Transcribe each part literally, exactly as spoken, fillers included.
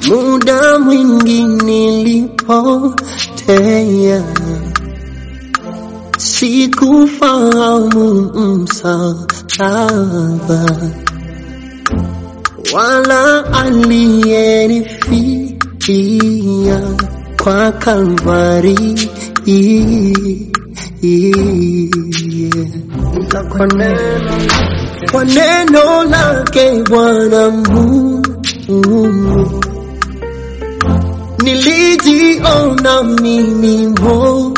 muda mwingi nilipotea, sikufahamu msalaba wala aliyenifikia kwa Kalvari. Kwa neno, kwa neno lake Bwana Mungu nilijiona mimi mwovu,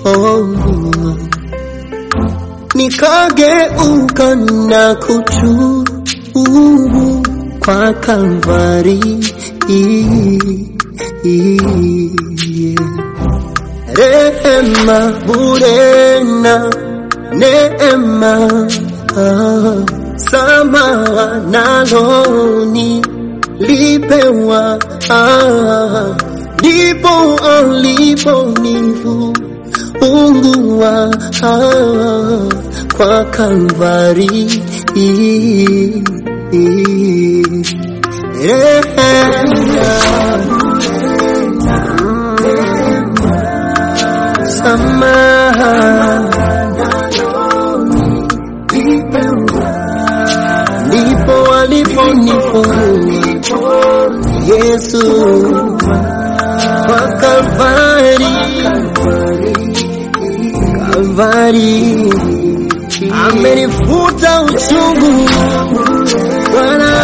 nikageuka na kutubu kwa Kalvari. Rehema bure na neema, samaha nalo nilipewa, ndipo aliponifunguwa kwa Kalvari. Rehema samaha ndipo aliponifungua Yesu kwa Kalvari. Kalvari amenifuta uchungu Bwana,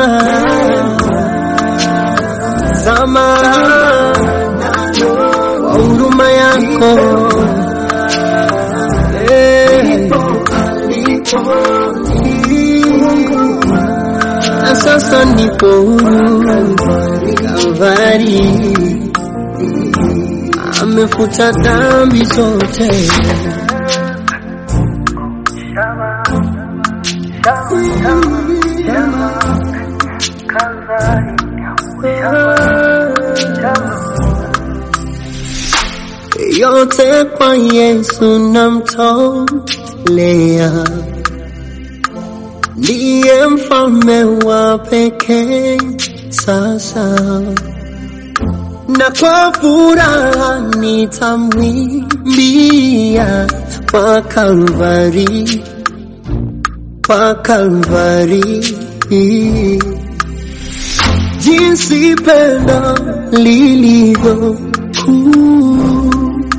samaha kwa huruma yako. Na sasa nipo huru Kalvari, amefuta dhambi zote. Yote kwa Yesu namtolea, ndiye mfalme wa pekee sasa, na kwa furaha nitamwimbia kwa Kalvari, kwa Kalvari. Jinsi pendo lilivyo kuu,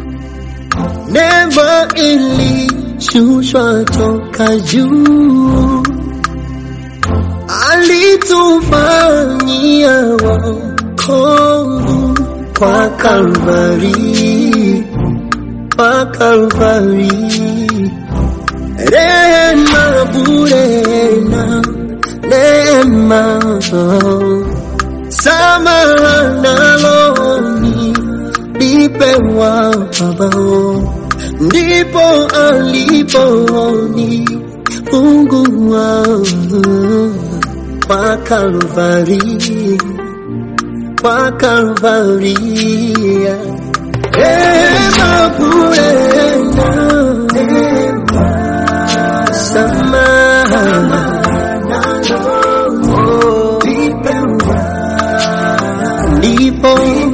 neema ilishushwa toka juu, alitufanyia wokovu kwa Kalvari, kwa Kalvari. Rehema bure na neema, samaha nalo nilipewa Baba, ndipo aliponifungua kwa Kalvari, kwa Kalvari. Rehema bure na neema, samaha nalo nilipewa, ndipo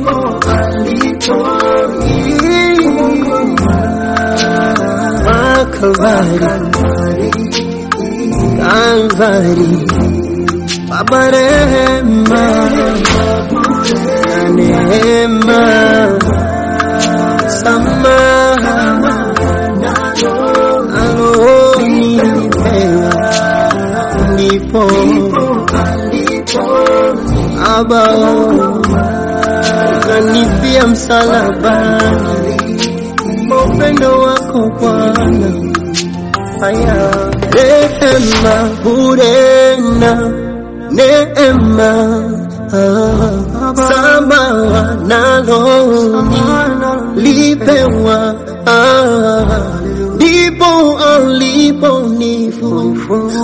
aliponifungua Kalvari, Kalvari. Baba rehema na neema, samaha nalo nilipewa, ndipo Aba kanifia msalabani, upendo wako Bwana. Haya, rehema bure na neema, samaha nalo nilipewa, ndipo aliponifungua